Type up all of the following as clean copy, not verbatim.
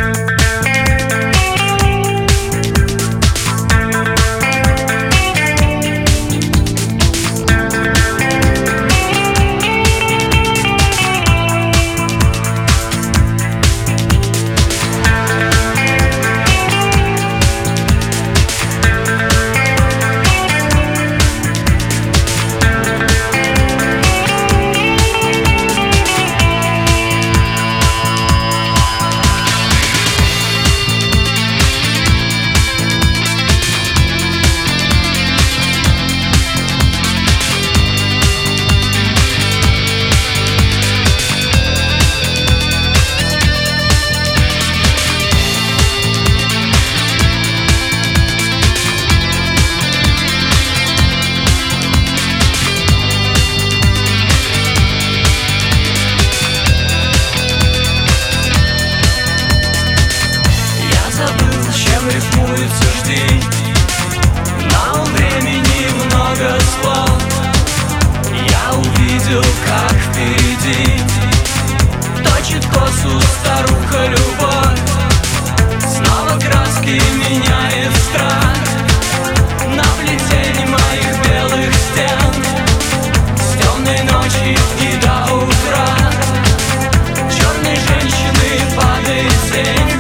Рифмуется жди, но у времени много слов. Я увидел, как впереди точит косу старуха любовь. Снова краски меняет страх на плетень моих белых стен. С темной ночи и до утра черной женщины падает тень.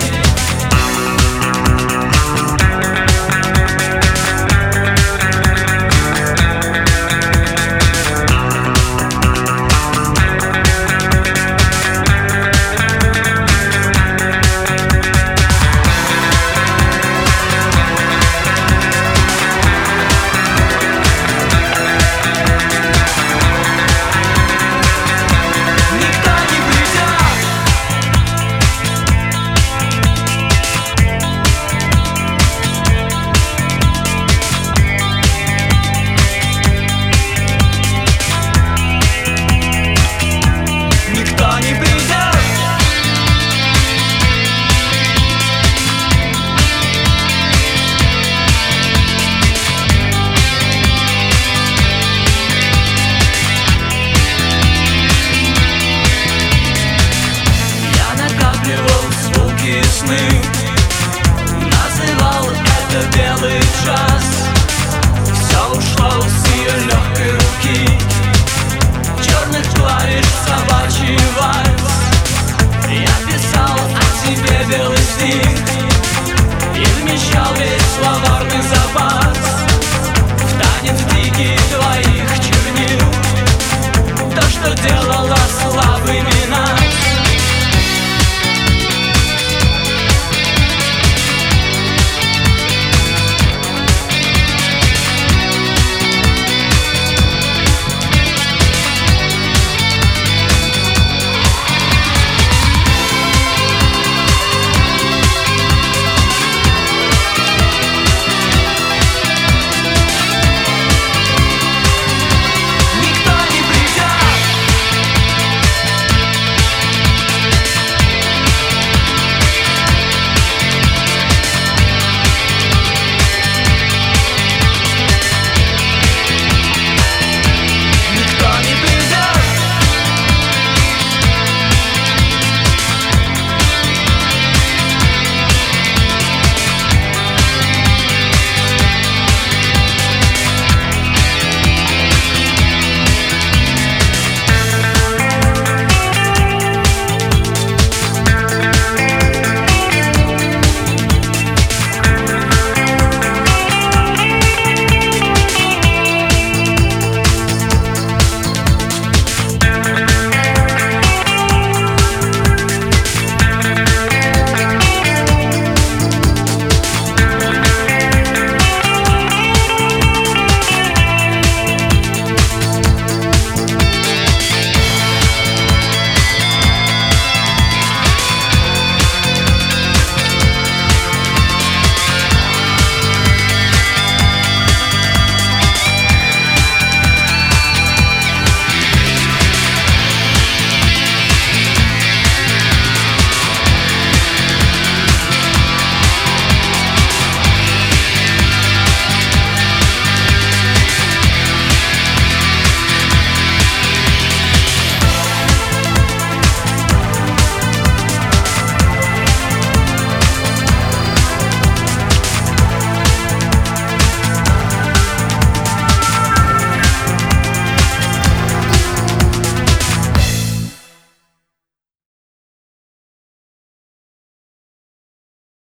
Называл это белый джаз. Все ушло с ее легкой руки, черных клавиш собачий вальс. Я писал о тебе белый стих и вмещал весь словарный запас в танец дикий твоих чернил. То, что делало слабыми нас,